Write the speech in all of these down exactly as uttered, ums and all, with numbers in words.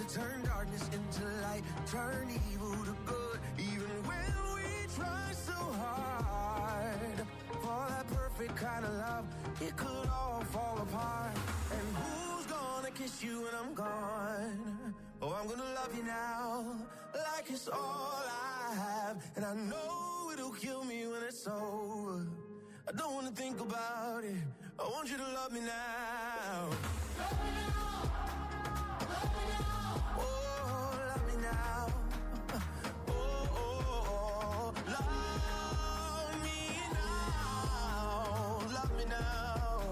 to turn darkness into light, turn evil to good, even when we try so hard. For that perfect kind of love, it could all fall apart. And who's gonna kiss you when I'm gone? Oh, I'm gonna love you now, like it's all I have. And I know it'll kill me when it's over. I don't wanna think about it, I want you to love me now. Love me now, love me now. Oh, love me now. Oh, oh, oh, love me now. Love me now.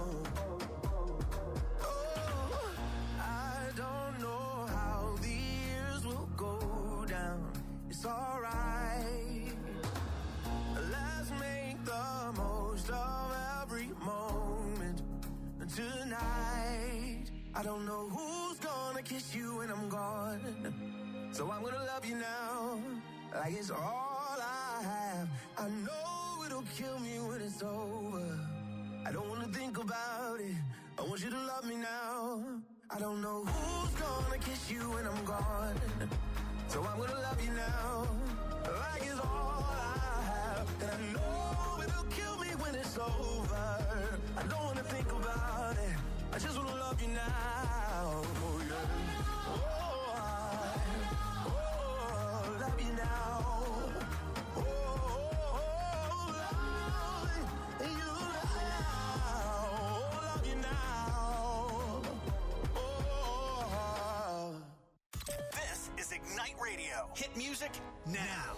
Oh, I don't know how the years will go down. It's alright. Let's make the most of every moment tonight. I don't know who's gonna kiss you when I'm gone, so I'm gonna love you now, like it's all I have. I know it'll kill me when it's over. I don't wanna think about it, I want you to love me now. I don't know who's gonna kiss you when I'm gone, so I'm gonna love you now, like it's all I have. And I know it'll kill me when it's over. I don't wanna think about it, I just wanna love you now. Oh yeah. Oh, I, oh, love you now. Oh, oh, oh, love you now. Love you now. Oh. This is Ignite Radio. Hit music now.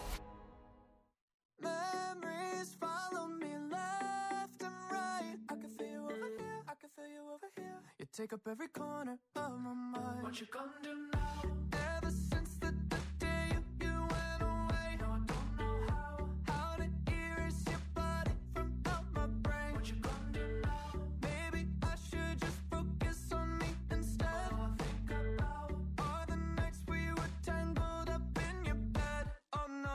Memories follow me left and right. I can feel you over here, I can feel you over here. You take up every corner of my mind. What you gonna do now? Ever since the, the day you, you went away, no, I don't know how, how to erase your body from out my brain. What you gonna do now? Maybe I should just focus on me instead. All I think about are the nights we were tangled up in your bed. Oh no.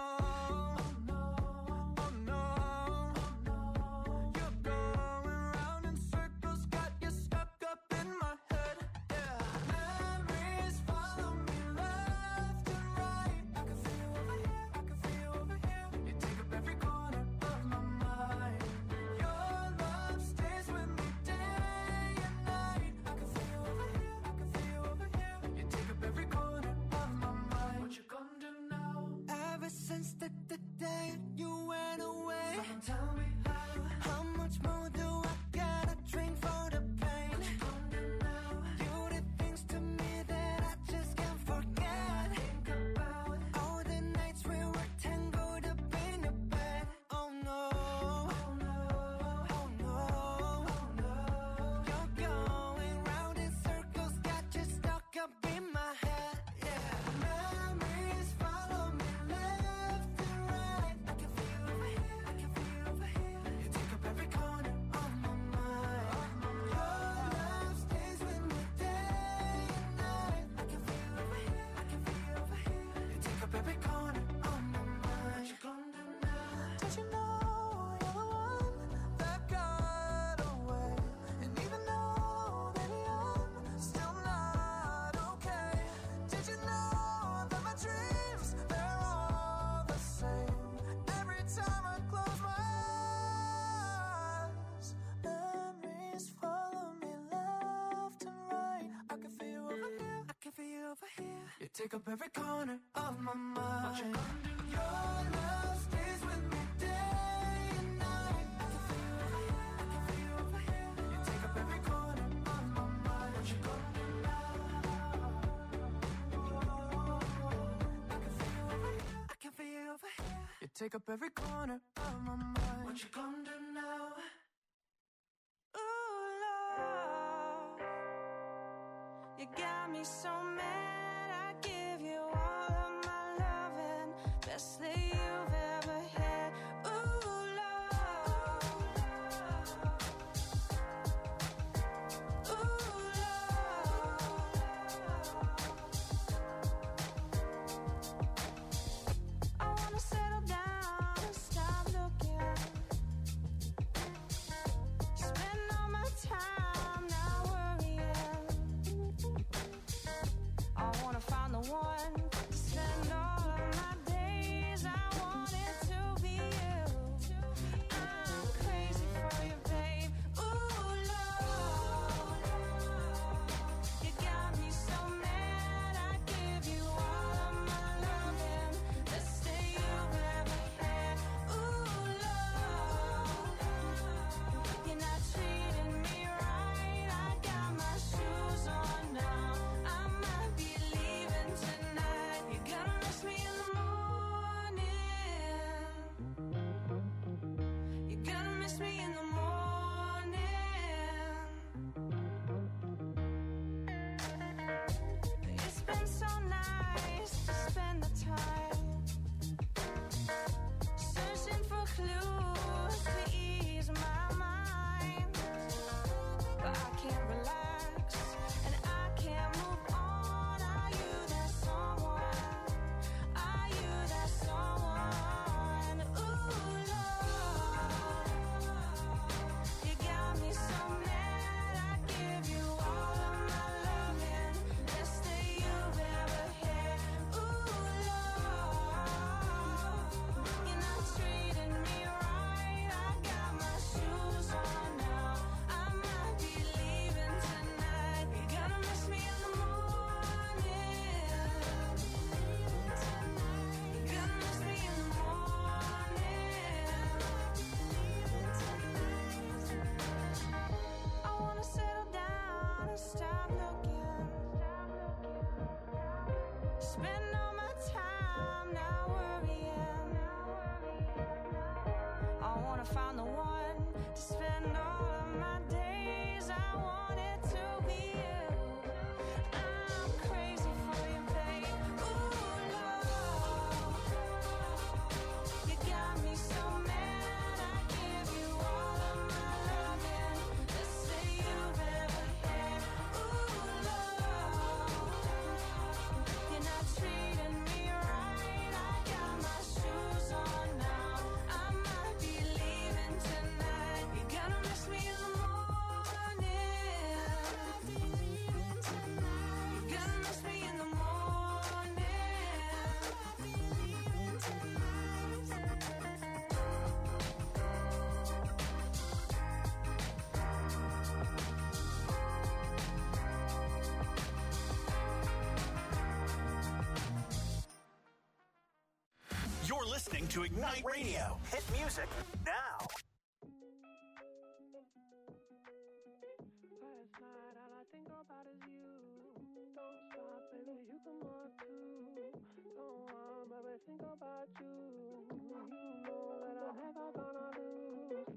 Since the, the day you went away, someone tell me how, how much more do I gotta drink for the pain? What you gonna do now? You did things to me that I just can't forget. Think about all the nights we were tangled up in your bed. Oh no, oh no, oh no, oh no. You're going round in circles, got you stuck up in my head. Yeah, memories follow me left and right. I can feel you over here, I can feel you over here. You take up every corner of my mind. Your love stays with me day and night. I can feel you over here, I can feel you over here. You take up every corner of my mind. What you gonna do now? Don't you know you're the one that got away? And even though, baby, I'm still not okay. Did you know that my dreams, they're all the same? Every time I close my eyes, memories follow me left and right. I can feel you over here, I can feel you over here. You take up every corner of my mind. What you gonna do? Your love stays with me day and night. I can feel you over here, I can feel you over here. You take up every corner of my mind. What you gonna do now? I can feel you over here, I can feel you over here. You take up every corner of my mind. What you gonna do now? Ooh, love, you got me so mad. I give you all of my loving, best that you've ever had. Ooh, love, ooh, love. I wanna settle down and stop looking, spend all my time not worrying. I wanna find the Spend all my time not worrying. I wanna find the one to spend all of my days. I want it to be you. I'm crazy for you, babe. Ooh, love, you got me so mad. I give you all of my loving. Let's say you've ever had. Ooh, love, you're not treating me right. I got my shoes on now. I might be leaving tonight. You're gonna miss me in the morning. You're gonna miss me in the You're listening to Ignite Radio. Hit music now. Last night, all I think about is you. Don't stop, baby, you can walk too. Don't want, baby, think about you. You know that I'm never gonna lose.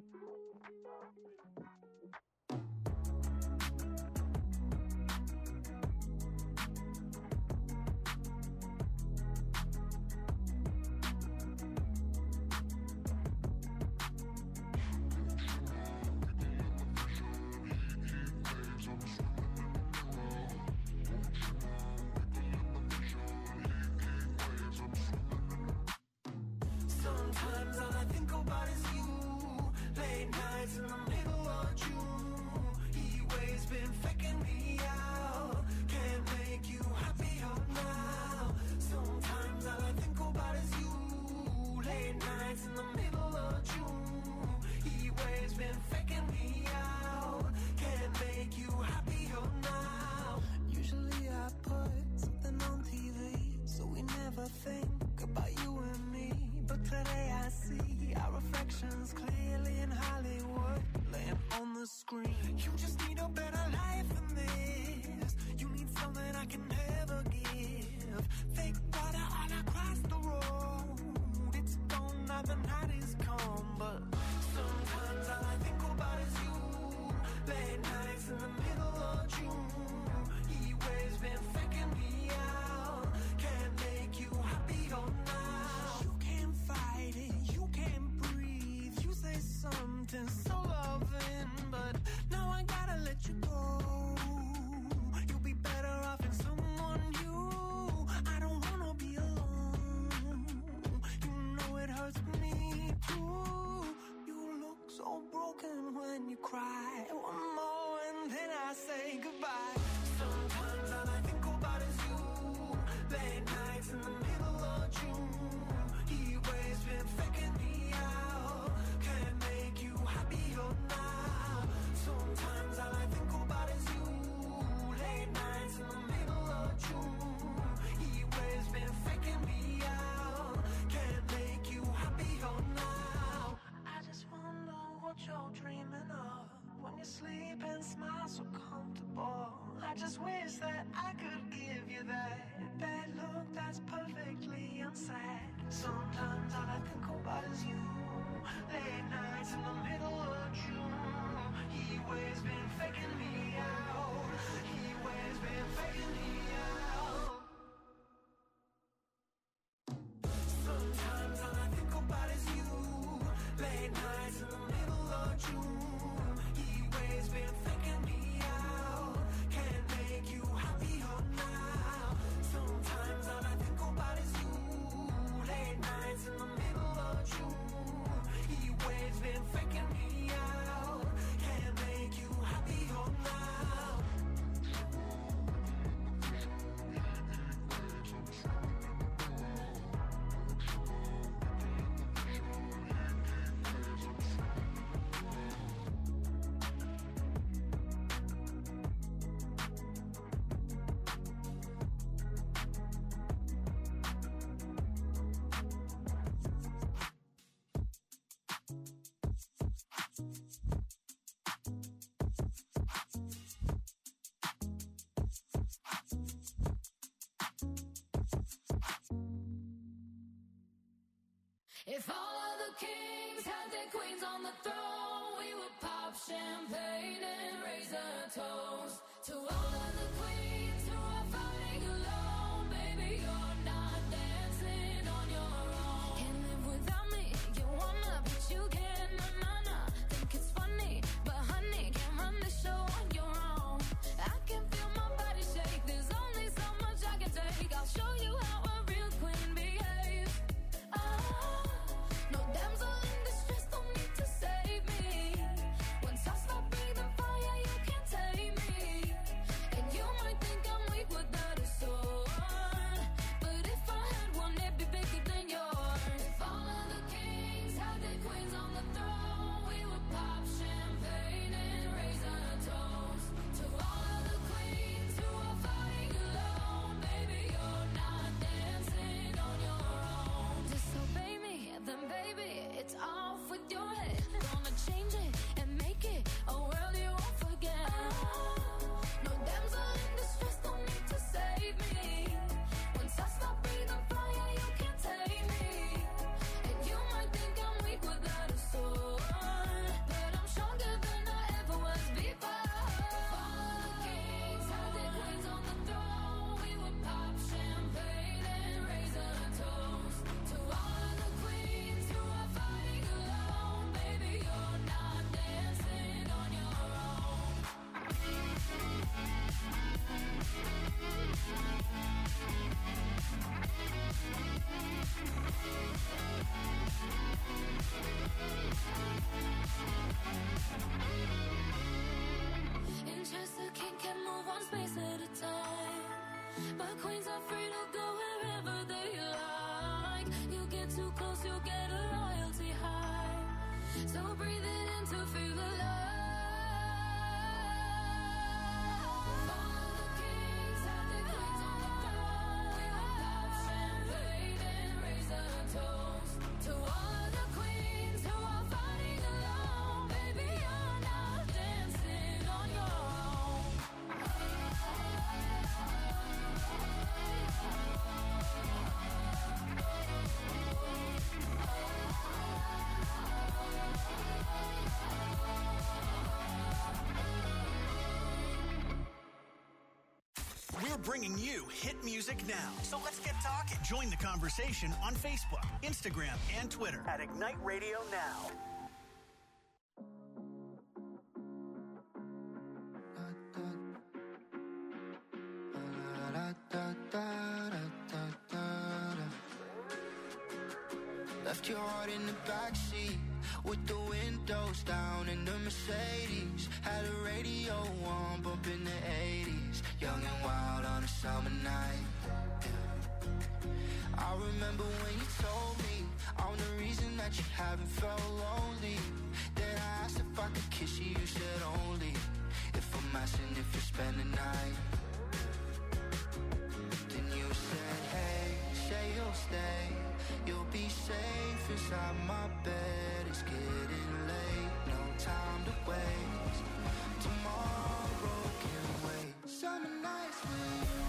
Sometimes all I think about is you. Late nights in the middle of June. Heat waves been faking me out. Can't make you happier now. Sometimes all I think about is you. Late nights in the middle of June. Heat waves been faking me out. Can't make you happier now. Usually I put something on T V, so we never think about you and me. But today I see our reflections clearly in Hollywood, laying on the screen. You just need a better life than this. You need something I can never give. Fake water all across the road. It's gone now, the night is come. But sometimes all I think about is you. Late nights in the middle of June. Heat waves been faking me out. Can't make you happier now. You can't fight it, you can't breathe. You say something so loving, but now I gotta let you go. You'll be better off in someone new. I don't wanna be alone. You know it hurts me too. You look so broken when you cry. One more and then I say goodbye. Sometimes all I think about is you. Late nights in the middle of June. Heat waves been faking me out. Can't make you happier now. Sometimes all I think about is you. Late nights in the middle of June. Heat waves been faking me out. Can't make you happier now. I just wonder what you're dreaming of when you sleep and smile so comfortable. I just wish that I could give you that that look that's perfectly unsaid. Sometimes all I think about is you. Late nights in the middle of June. Heat waves been faking me out. Heat waves been faking me out. Sometimes all I think about is you. Late nights in the middle of June. Heat waves been faking me out. Can't make you happier now. Sometimes all I think about is you. Late nights in the middle of June. Heat waves been faking me out. Can't make you happier now. kings had their queens on the throne. We would pop champagne and raise a toast to all of the queens who are fighting alone. Baby, you're not dancing on your own. Can't live without me, you wanna, but you can't. Na na na, think it's funny, but honey, can't run the show on your own. I can feel my body shake. There's only so much I can take. I'll show you how a real queen behaves. Ah, no damsel in distress, don't need to save me. Once I stop breathing fire, you can't take me. And you might think I'm weak without a sword, but if I had one, it'd be bigger than yours. If all of the kings had their queens on the throne, we would pop champagne and raise a toast to all of the queens who are fighting alone. Baby, you're not dancing on your own. Disobey me, then baby, it's off with your head. Gonna change it and make it a world you won't forget. No damsel in distress, don't need to save me. Once I stop breathing fire, you can't take me. And you might think I'm weak without a sword, but I'm stronger than I ever was before. All the kings had their queens on the throne. We would pop champagne and raise a toast to all of the queens who are fighting alone. Baby, you're not dancing on your own. Interest the king can move one space at a time, but queens are free to go wherever they like. You get too close, you'll get a royalty high. So breathe it in to feel alive. All of the kings had their queens on the throne. We would pop champagne and raise a toast to all of the queens who are fighting alone. Baby, you're not dancing on your own. We're bringing you hit music now. So let's get talking. Join the conversation on Facebook, Instagram, and Twitter at Ignite Radio Now. Left your heart in the backseat with the windows down in the Mercedes. Had a radio on, bumping the eighties. Young and wild on a summer night. Yeah. I remember when you told me I'm the reason that you haven't felt lonely. Then I asked if I could kiss you, you said only if I'm asking if you spend the night. Then you said, hey, say you'll stay. You'll be safe inside my bed. It's getting late, no time to waste. Tomorrow can wait. Summer nights with you.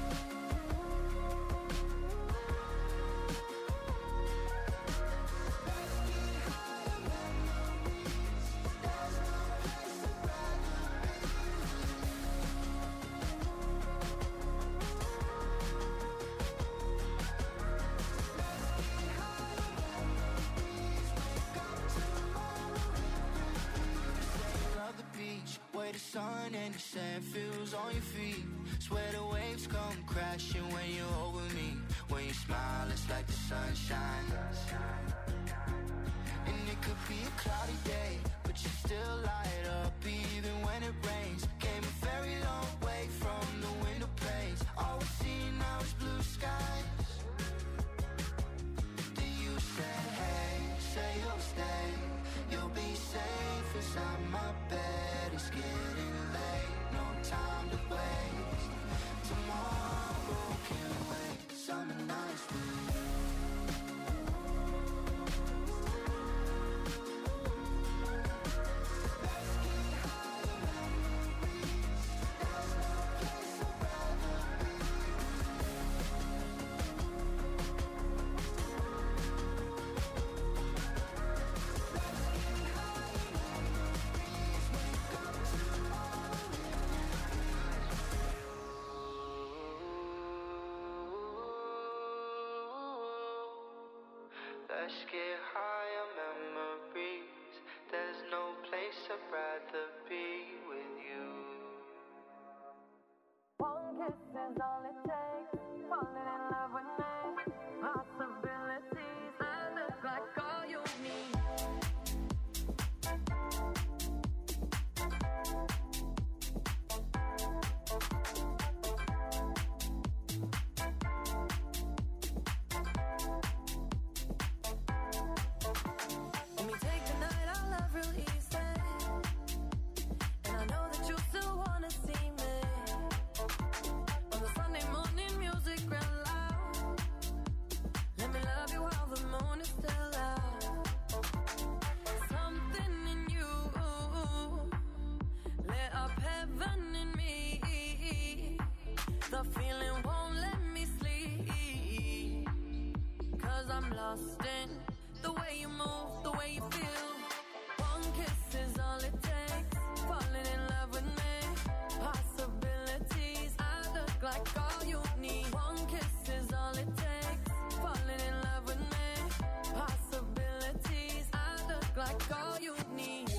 Let's get higher memories. There's no place I'd rather be with you. Where the sun and the sand feels on your feet. Swear the waves come crashing when you're over me. When you smile, it's like the sunshine. And it could be a cloudy day, but you still light up even when it rains. Came a very long way from the window panes. All we see now is blue skies. Then you said, hey, say you'll stay. You'll be safe inside my bed. It's getting late, no time to waste. Tomorrow can wait. Summer nights with you. Let's get higher memories. let's get higher memories. There's no place I'd rather be with you. One kiss is all it takes. Falling in love with me. Possibilities. I look like all you need. Let me take the night I love real easy. And I know that you still wanna see me. On the Sunday morning music real loud. Let me love you while the moon is still out. Something in you lit up heaven in me. The feeling won't let me sleep. Cause I'm lost in the way you move, the way you feel. One kiss is all it takes. Falling in love with me. Possibilities. I look like all you need. One kiss is all it takes. Falling in love with me. Possibilities. I look like all you need.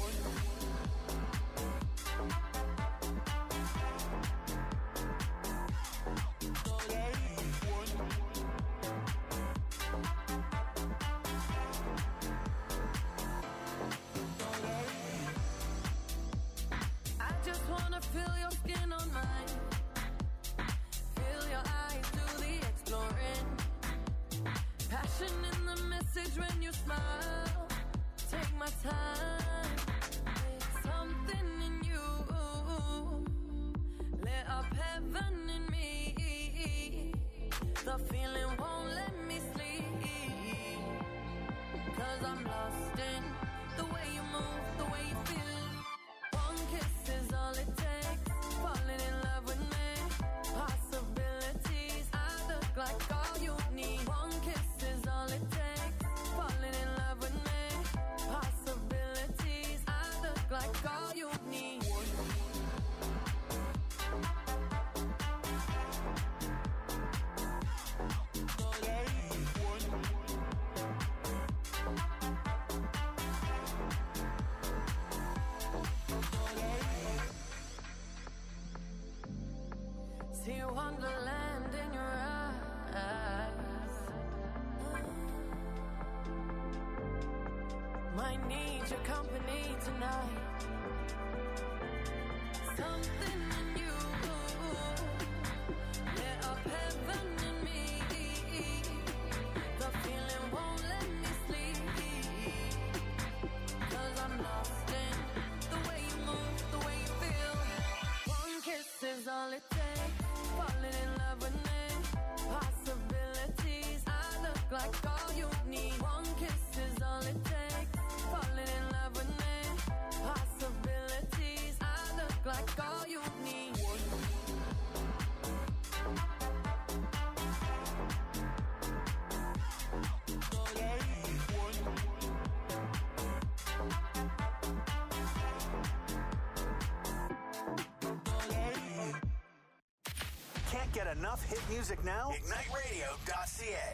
I just wanna feel your skin on mine. Feel your eyes do the exploring. Passion in the message when you smile. Take my time. Something in you lit up heaven in me. The feeling won't let me sleep. Cause I'm lost in the way you move, the way you feel. One kiss is all it takes. Falling in love with me. Possibilities. I look like all you need. One kiss is all it takes. Falling in love with me. Possibilities. I look like all you need. See wonderland in your eyes. Might need your company tonight. Something in you lit up heaven in me. The feeling won't let me sleep. Cause I'm lost in the way you move, the way you feel. One kiss is all it takes. Falling in love with me. Possibilities. I look like all you need. One kiss is all it takes. Falling in love with me. Possibilities. I look like all you need. Can't get enough hit music now? Ignite Radio dot C A.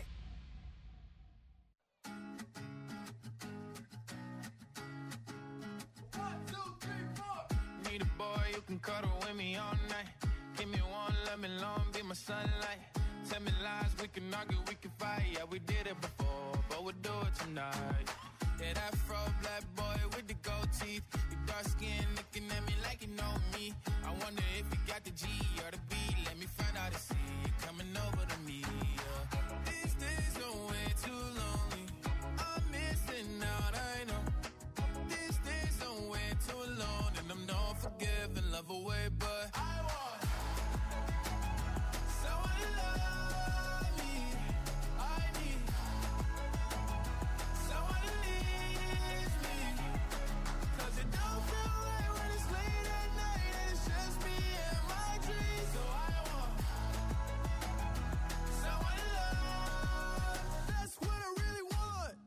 Need a boy you can cuddle with me all night. Give me one, let me long, be my sunlight. Tell me lies, we can argue, we can fight. Yeah, we did it before, but we'll do it tonight. Yeah, that fro black boy with the gold teeth. Your dark skin looking at me like you know me. I wonder if you got the G or the B. Let me find out and see you coming over to me. Yeah. These days are way too lonely. I'm missing out, I know. These days are way too alone, and I'm not forgiving, love away, but I want someone to love me. I need someone to leave me. Cause it don't feel right when it's late at night and it's just me and my dreams. So I want someone to love. That's what I really want.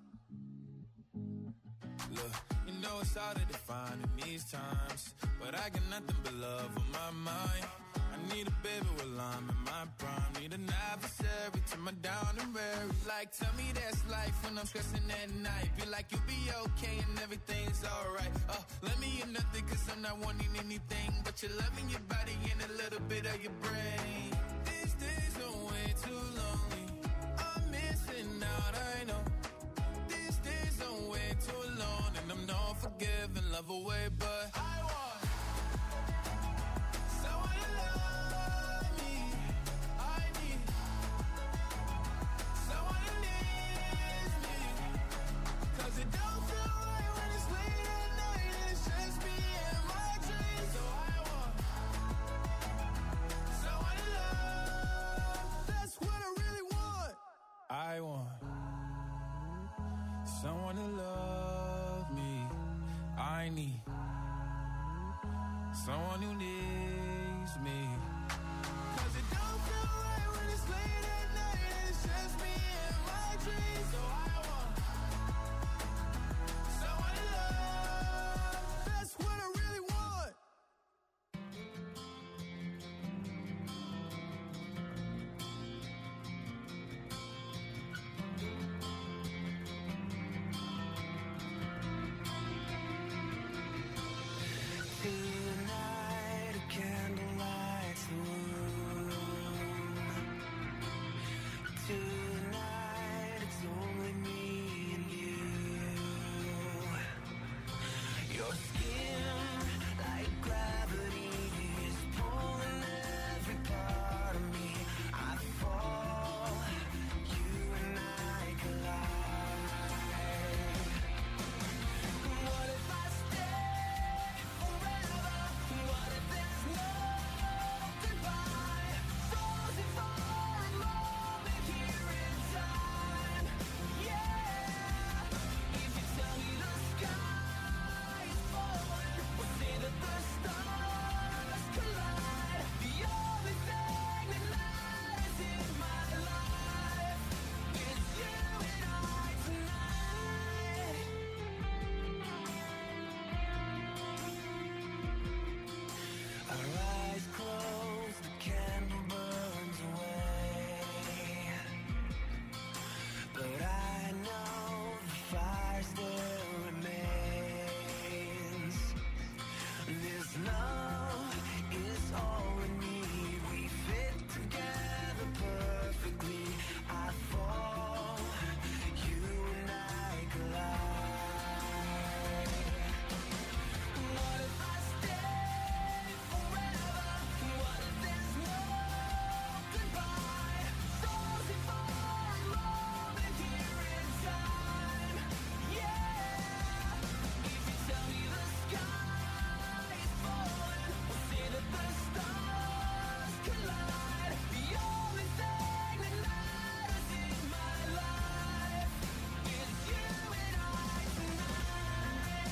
Look, you know it's hard to define in these times, but I got nothing but love on my mind. I I need a baby while I'm in my prime. Need an adversary to my down and weary. Like, tell me that's life when I'm stressing at night. Feel like you'll be okay and everything's alright. Uh, let me in nothing cause I'm not wanting anything but your love in your body and a little bit of your brain. These days are way too lonely. I'm missing out, I know. These days are way too long and I'm not forgiving love away, but I want someone to love me. I need someone who needs me. Cause it don't feel right when it's late at night and it's just me and my dreams. So I want someone to love. That's what I really want. I want someone to love me. I need someone who needs me. Cause it don't feel right when it's late at night and it's just me and my dreams. So I want someone to love. That's what I really want. Tonight a candle lights the room. Tonight it's only me and you. Your skin like gravity is pulling every part of me. I fall, you and I collide. What if I stay forever? What if there's no goodbye? Frozen for a moment here in time. Yeah. If you tell me the sky is falling, or say that the stars collide, the only thing that matters in my life is you and I tonight. Our eyes close, the candle burns away. But I know the fire still remains. This love is all we need. We fit together perfectly. I fall, you and I collide. What if I stay forever? What if there's no goodbye? Frozen for a moment here in time. Yeah. If you tell me the sky is falling, or say that the stars collide, the only thing that matters in my life is you and I tonight.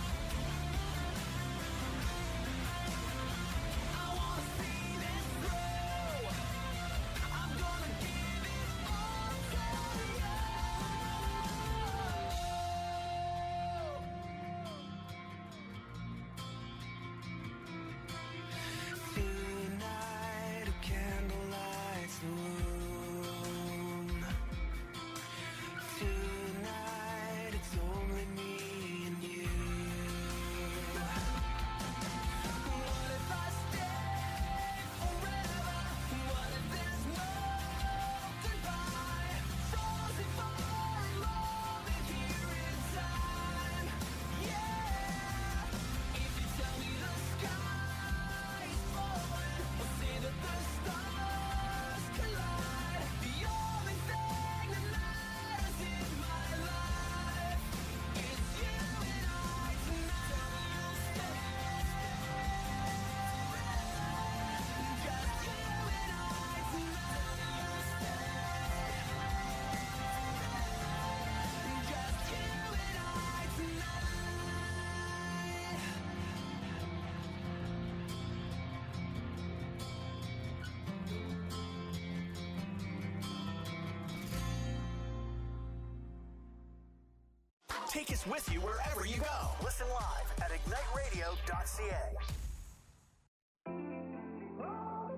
I wanna see this through. I'm gonna give it all to you. Tonight a candle lights the room. Tonight it's only me and you. What if I stay forever? What if there's no goodbye? Frozen for a moment here in time. Yeah. If you tell me the sky is falling, or say that the stars collide, the only thing that matters in my life is you and I tonight. Just you and I tonight. Just you and I tonight. Take us with you wherever you go. Listen live at ignite radio dot c a.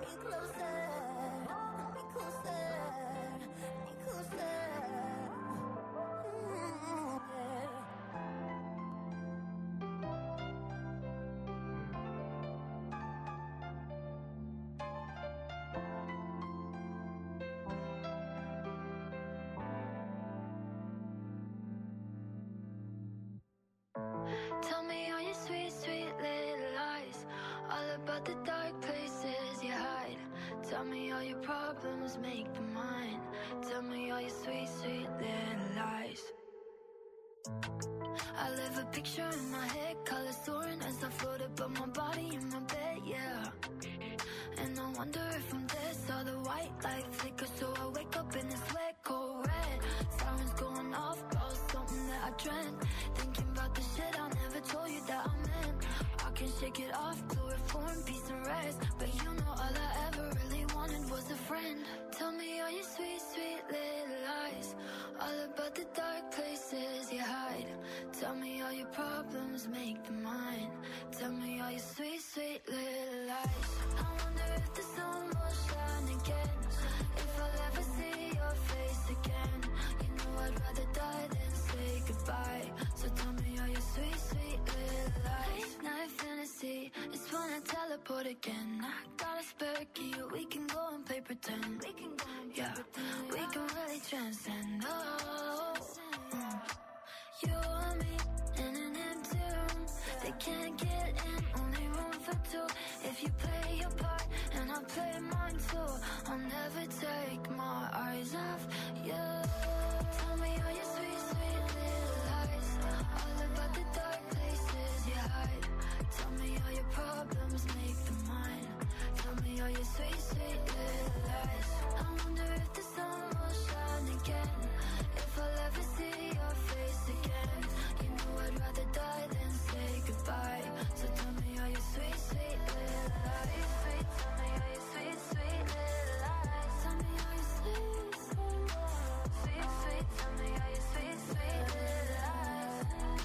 me closer, me closer, me closer. Mm, yeah. Tell me all your sweet, sweet little lies, all about the dark places you hide. Tell me all your problems, make them mine. Tell me all your sweet, sweet little lies. I live a picture in my head, colors soaring as I float above my body in my bed, yeah. And I wonder if I'm dead, saw the white light flicker, so I wake up in this wet, cold red. Sirens going off, about something that I dreamt. Thinking about the shit I never told you that I meant. I can shake it off, chloroform, peace and rest. But you know all I ever really wanted was a friend. Tell me all your sweet, sweet little lies, all about the dark places you hide. Tell me all your problems, make them mine. Tell me all your sweet, sweet little lies. I wonder if the sun will shine again, if I'll ever see your face again. You know I'd rather die than say goodbye. So tell me all your sweet, sweet little lies. Late night fantasy, it's when I teleport again. I got a spare key, we can go and play pretend. We can go and play yeah, pretend. We can really transcend. Oh, mm. You and me in an empty room, they can't get in, only room for two. If you play your part and I play mine too, I'll never take my eyes off you. Tell me all your sweet, sweet little lies, all about the dark places you hide. Tell me all your problems, make them mine. Tell me all your sweet, sweet little lies. I wonder if the sun will shine again, if I'll ever see your face again. You know I'd rather die than say goodbye. So tell me all your sweet, sweet little lies. Sweet, tell me all your sweet, sweet little lies. Tell me all your sweet, sweet, sweet, sweet. Tell me all your sweet, sweet little lies.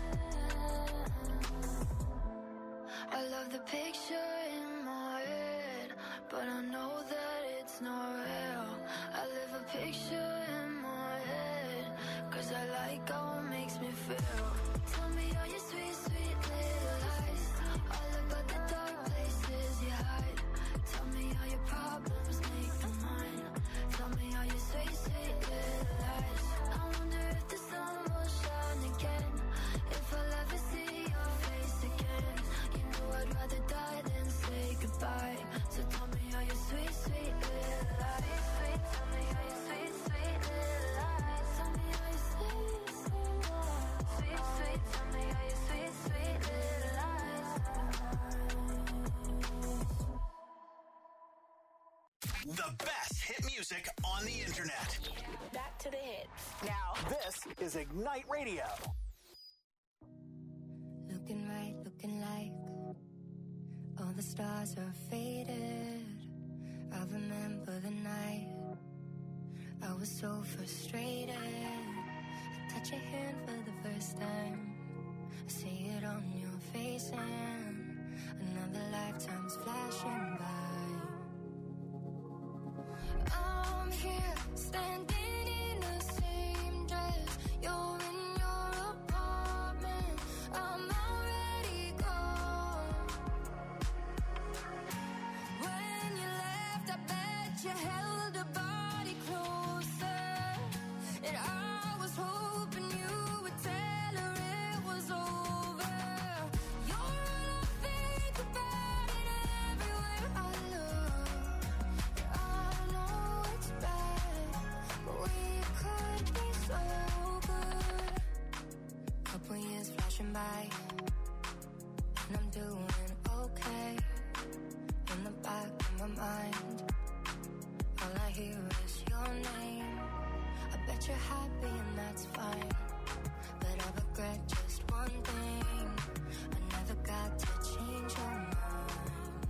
I love the picture in my head, but I know that it's not real. I live a picture in my head, cause I like how it makes me feel. Tell me all your sweet, sweet little lies, all about the dark places you hide. Tell me all your problems, make them mine. Tell me all your sweet, sweet little lies. I wonder if the sun will shine again, if I'll ever see your face again. You know I'd rather die than say goodbye. So tell me all your sweet, sweet little lies. Sweet, tell me all your sweet, sweet little lies. Tell me all your sweet, sweet, sweet, sweet. Tell me all your sweet, sweet little lies. The best hit music on the internet. Back to the hits. Now, this is Ignite Radio. Looking right, looking like all the stars are faded. I remember the night I was so frustrated. I touch your hand for the first time, I see it on your face, and another lifetime's flashing by. I'm here, standing in the same dress. You're in your apartment, I'm already gone. When you left, I bet you held a body closer, and I was hoping you would tell her it was over. You're all I think about, and everywhere I look, I know it's bad, but we could be so good. Couple years flashing by, and I'm doing okay. In the back of my mind, all I hear is your name. I bet you're happy and that's fine, but I regret just one thing, I never got to change your mind.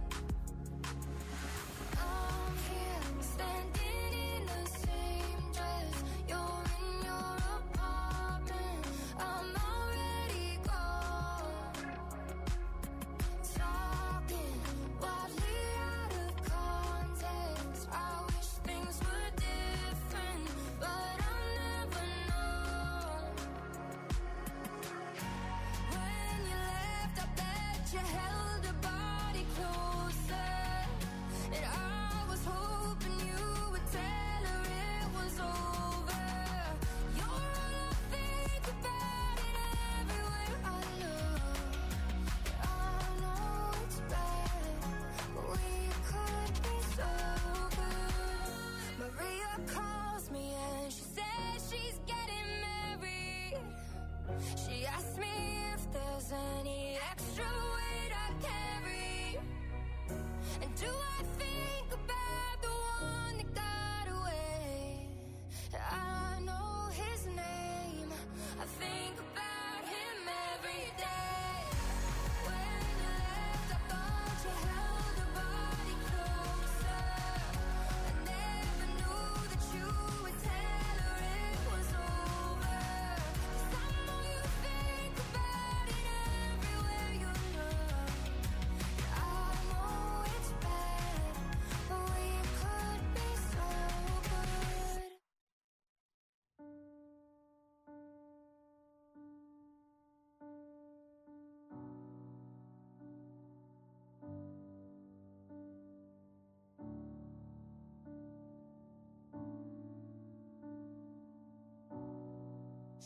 I'm here, standing in the same dress. You're in your apartment, I'm already gone. Talking wildly out of context.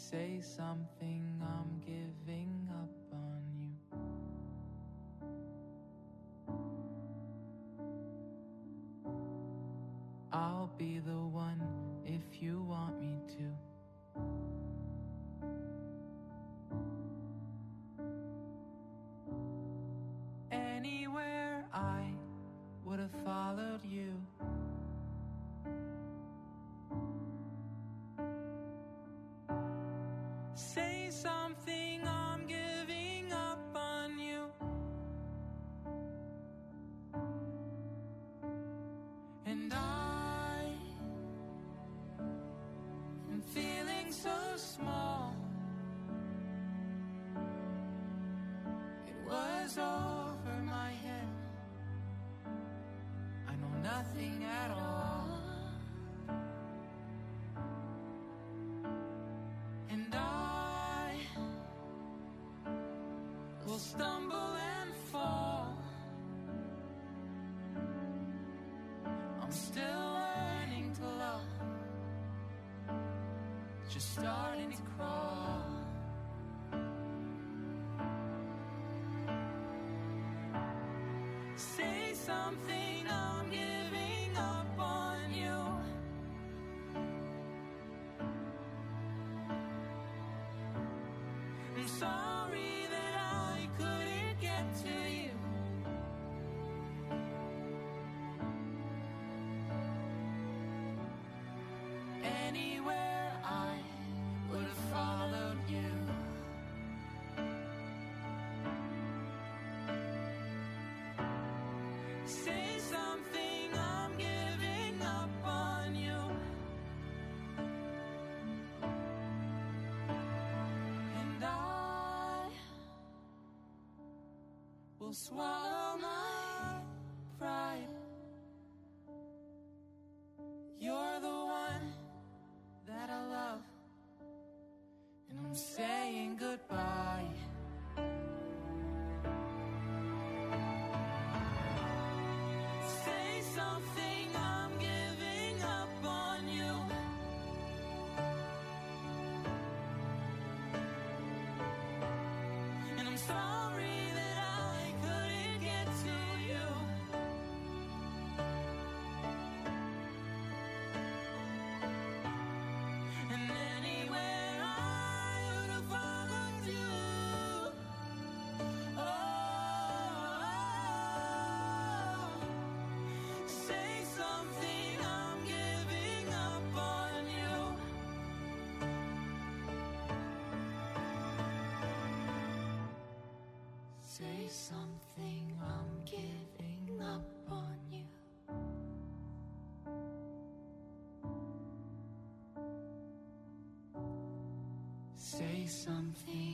say something, I'm giving up on you. I'll be the one if you want me to. Anywhere I would have followed you. Say something, I'm giving up on you. And I am feeling so small. It was over my head. I know nothing at all. And I will stumble and fall. I'm still learning to love, just starting to crawl. Say something, I'm giving up on you. I'm sorry that I couldn't get to you. Anywhere I would have followed you. Say something, I'm giving up on you. And I will swallow my pride. You're the one that I love, and I'm saying goodbye. Say something, I'm giving up on you. And I'm sorry that I couldn't get to you. And anywhere I would have followed you. Oh, say something, I'm giving up on you. Say something, I'm giving up on you. Say something.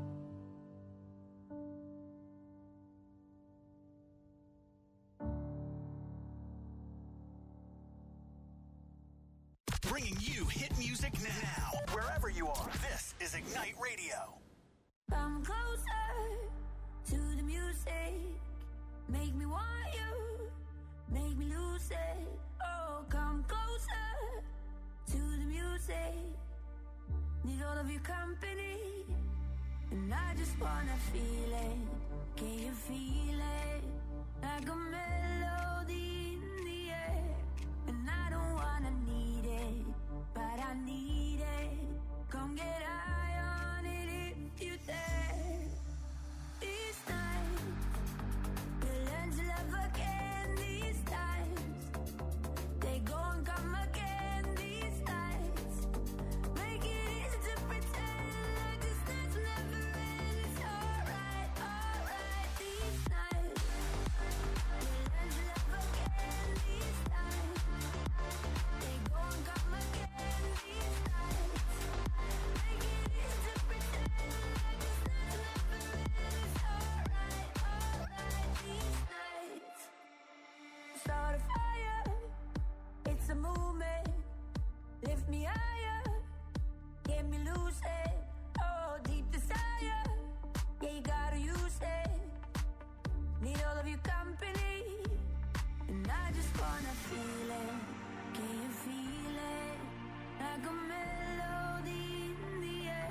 Bringing you hit music now, wherever you are. This is Ignite Radio. Come closer to the music. Make me want you. Make me lose it. Oh, come closer to the music. Need all of your company. And I just wanna feel it. Can you feel it? Like a melody in the air. And I don't wanna need it, but I need it. Come get high on it if you dare. These nights, we'll learn to love again. These times, they go and come again. These nights, make it easy to pretend like this night's never end. It's alright, alright. These nights, we'll learn to love again. These times, they go and come again. These nights, make it easy to pretend like this night's never end. It's alright, alright. These nights, start a fire. It's a movement. Lift me higher. Get me loose it. Oh, deep desire. Yeah, you gotta use it. Need all of your company. And I just wanna feel it. Can you feel it? Like a melody in the air.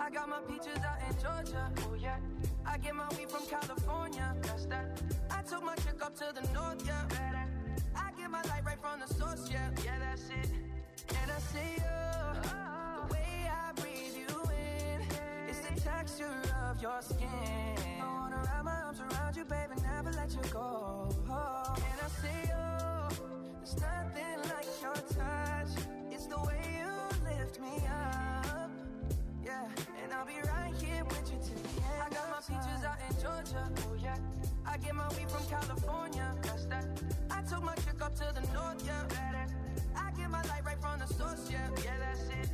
I got my peaches out in Georgia. Oh yeah. I get my weed from California. That's that. I took my chick up to the north, yeah. Better. I get my light right from the source, yeah. Yeah, that's it. And I see you. Oh. The way I breathe you in. It's the texture of your skin. I wanna wrap my arms around you, baby, never let you go. Oh. And I see you. There's nothing like your touch. It's the way you lift me up. Yeah, and I'll be right here with you till the end. I got my peaches out in Georgia. Oh yeah. I get my weed from California. That's that. I took my chick up to the north, yeah. Better. I get my light right from the source, yeah. Yeah, that's it.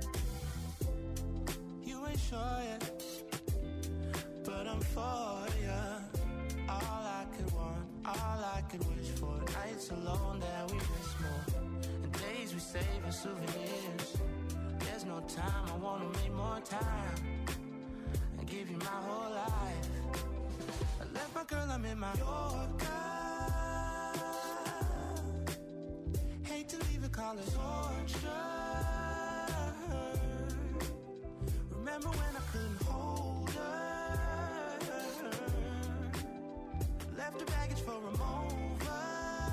You ain't sure yet, but I'm for ya. All I could want, all I could wish for. Nights alone that we miss more, and days we save as souvenirs. There's no time, I wanna make more time and give you my whole life. I left my girl, I'm in my Yorker. Hate to leave it, call it torture. Remember when I couldn't hold her? Left her baggage for a mover.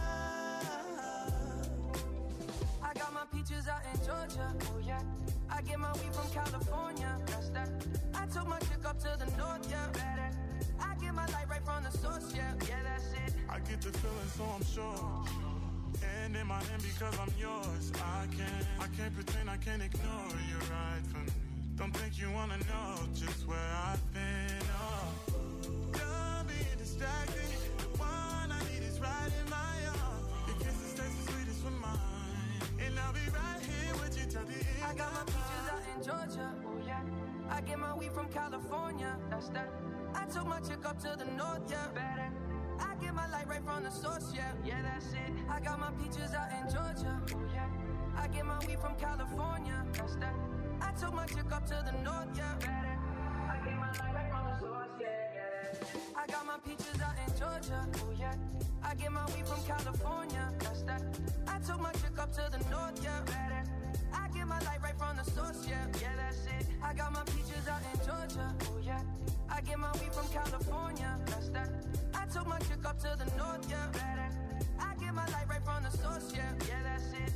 I got my peaches out in Georgia. Oh yeah. I get my weed from California. That's that. I took my chick up to the north, yeah. Better. I get my light right from the source, yeah. Yeah, that's it. I get the feeling, so I'm sure. And in my hand because I'm yours. I can't, I can't pretend, I can't ignore you right from me. Don't think you wanna know just where I've been. Oh, don't be distracted. The one I need is right in my arms. Your kisses taste the sweetest with mine, and I'll be right here with you till the end. I got my peaches out in Georgia. Oh yeah. I get my weed from California. That's that. I took my chick up to the north, yeah. Better. I get my light right from the source, yeah. Yeah, that's it. I got my peaches out in Georgia. Oh yeah. I get my weed from California. That's that. I took my chick up to the north, yeah. Better. I get my light right from the source, yeah, yeah. I got my peaches out in Georgia. Oh yeah. I get my weed from California. That's that. I took my chick up to the north, yeah. Better. I get my light right from the source, yeah. Yeah, that's it. I got my peaches out in Georgia. Oh yeah. I get my weed from California. That's that. I took my chick up to the north, yeah. Better. I get my light right from the source, yeah. Yeah, that's it.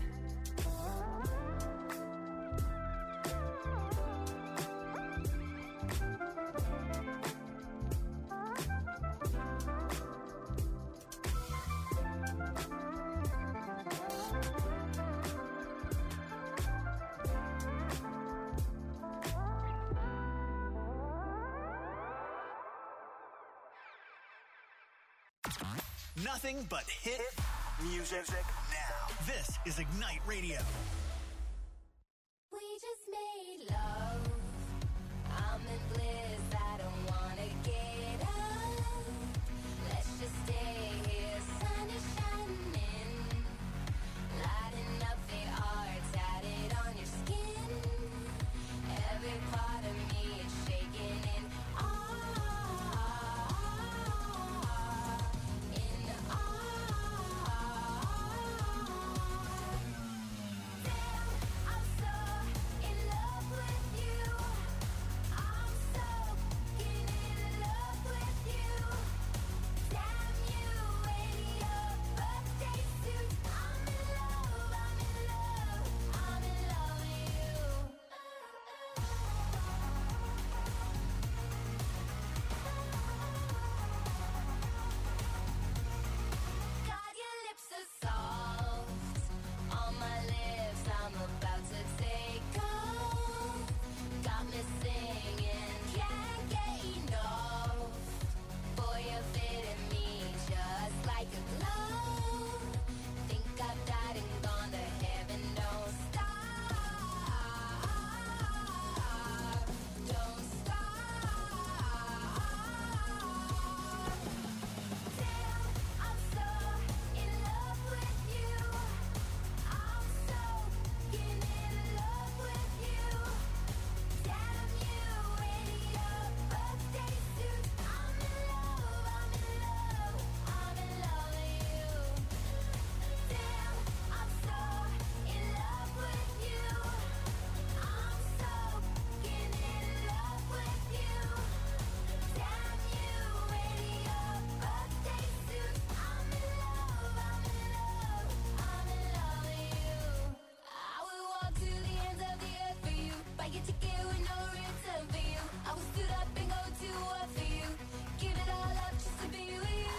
Nothing but hit music now. This is Ignite Radio. We just made love. I'm in bliss. I don't wanna get up. Let's just stay here. Sun is shining, lighting up the art tatted on your skin. Every part of me is shaking in awe. In awe. get ticket with no return for you. I would stood up and go to war for you. Give it all up just to be with you.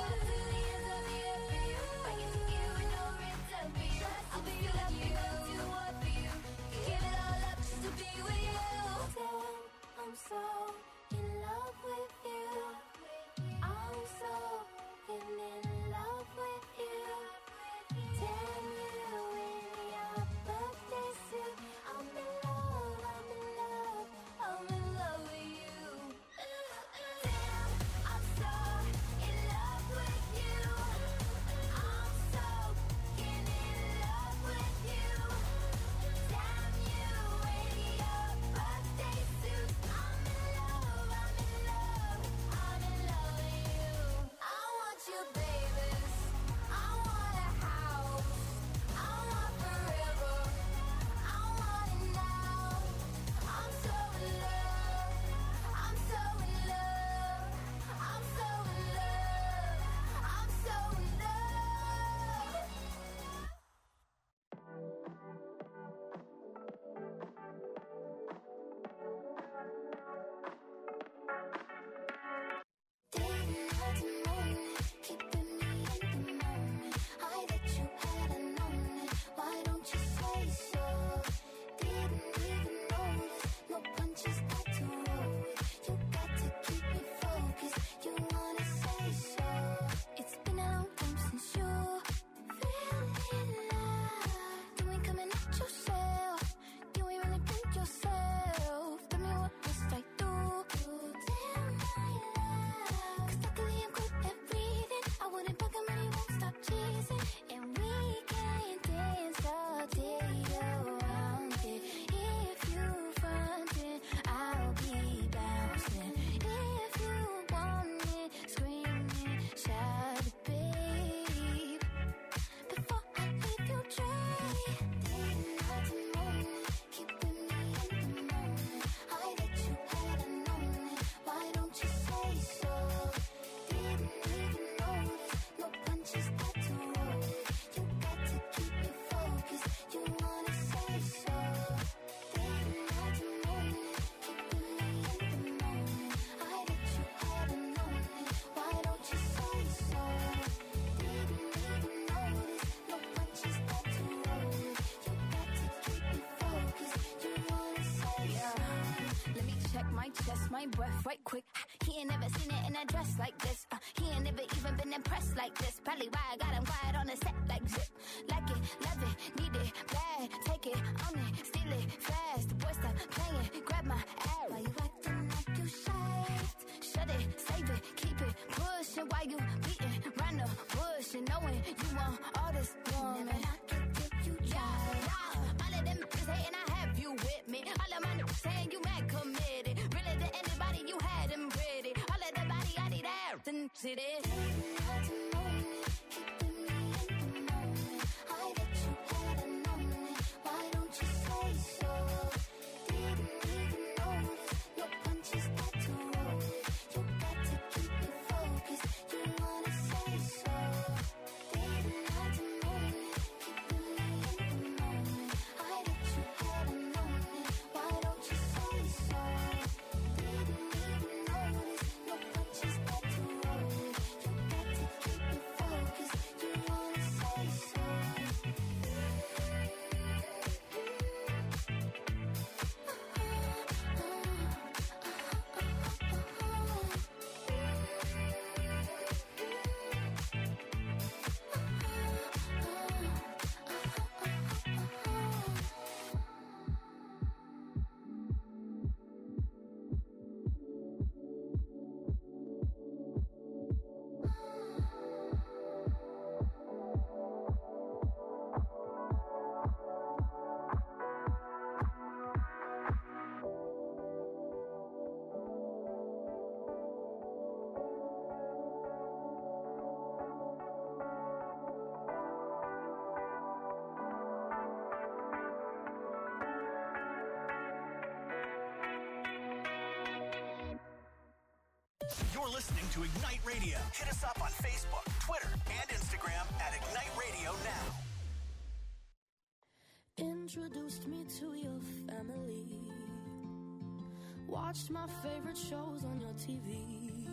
I get ticket with no return for you. I would stood up and go to war for you. Give it all up just to be with you. Damn, I'm so in love with you. I'm so in love with you. Damn you in your birthday suit. I'm in love, I'm in love, I'm in love with you. Damn, I'm so in love with you. I'm so in love with you. Damn you in your birthday suit. I'm in love, I'm in love, I'm in love with you. I want you, babies. I want a house. I want forever. I want it now. I'm so in love. I'm so in love. I'm so in love. I'm so in love. Didn't have to moan it, keeping me in the moment. I bet you hadn't known it. Why don't you say so? Didn't even notice. No punches got to roll with. You got to keep me focused. You wanna say so? It's been a long time since you feeling love. You ain't coming at yourself. You ain't really been yourself. Tell me what must I do? Damn my love. 'Cause luckily I'm good at reading. I wouldn't bug him and he won't stop cheesing. And we can dance all day around it. If you frontin', I'll be bouncing. If you want it, screaming, shout it, babe. Before I leave you dry, didn't have to moan it, keeping me in the moment. I bet you hadn't known it. Why don't you say so? Didn't even notice. No punches got to roll with. You got to keep me focused. You wanna say so? Didn't have to moan it, keeping me in the moment. I bet you hadn't known it. Why don't you say so? Didn't even notice. No punches got to roll with. You got to keep me focused. You wanna say so? Let me check my chest, my breath right quick. He ain't never seen it in a dress like this. Uh, he ain't never even been impressed like this. Probably why I got him quiet on the set like zip. Like it, love it, need it, bad. Take it, own it, steal it, fast. The boy stop playing, grab my ass. Why you acting like you shy? Shut it, save it, keep it pushing. Why you beating round the bush and knowing you want all this woman? Never knock it till you Yeah, try. yeah. All of them niggas hating, I have you with me. All of my niggas saying you mad committed. Really to anybody, you had them pretty. All of the body, I need air. Then see this. Didn't have to moan it, keeping me in the moment. I bet you hadn't known it. Why don't you say so? Didn't even notice. No punches got to roll with. You got to keep me focused. You wanna say so? Didn't have to moan it, keeping me in the moment. I bet you hadn't known it. Why don't you say so? Didn't even notice. No punches got to roll with. You got to keep me focused. You wanna say so? You're listening to Ignite Radio. Hit us up on Facebook, Twitter, and Instagram at Ignite Radio Now. Introduced me to your family. Watched my favorite shows on your T V.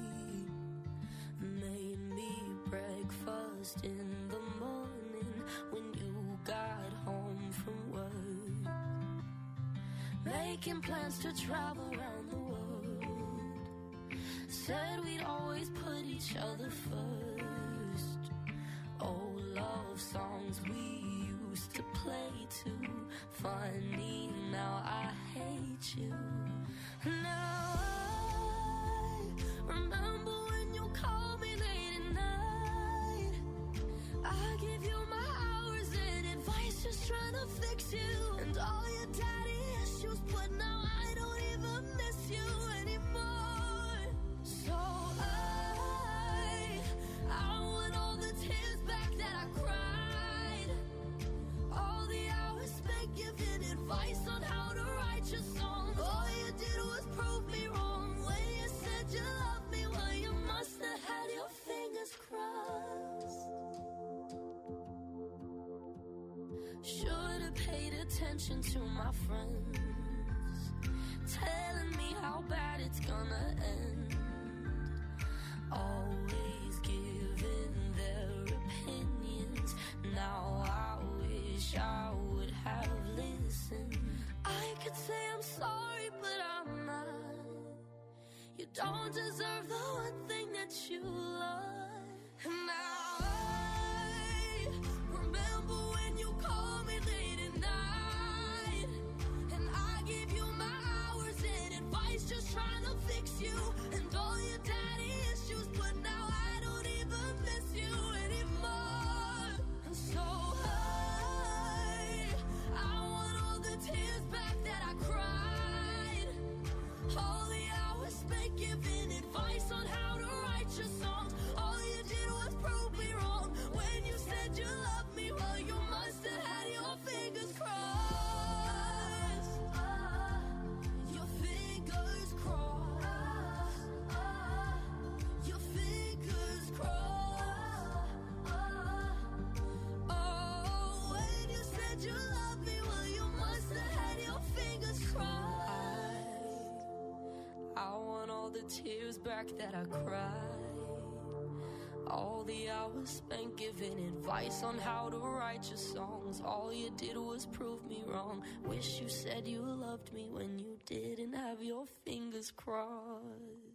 Made me breakfast in the morning when you got home from work. Making plans to travel around the world. Said we'd always put each other first. Old love songs we used to play too. Funny, now I hate you. Now I remember when you called me late at night. I give you my hours and advice, just trying to fix you. And all your daddy issues, but now I don't even miss you anymore. So I, I want all the tears back that I cried. All the hours spent giving advice on how to write your songs. All you did was prove me wrong. When you said you loved me, well, you must have had your fingers crossed. Should've paid attention to my friends, telling me how bad it's gonna end. Always giving their opinions. Now I wish I would have listened. I could say I'm sorry, but I'm not. You don't deserve the one thing that you love. And now I remember when you called me late at night. And I gave you my hours and advice, just trying to fix you. And all your daddy issues, but now I don't even miss you anymore. And so I, I want all the tears back that I cried. All the hours spent giving advice on how to write your songs. All you did was prove me wrong. When you said you loved me, well, you must have had your fingers crossed. Your fingers crossed. Your fingers crossed. Oh, when you said you loved me, well, you must have had your fingers crossed. I want all the tears back that I cried. All the hours spent giving advice on how to write your songs. All you did was prove me wrong. Wish you said you loved me when you didn't have your fingers crossed.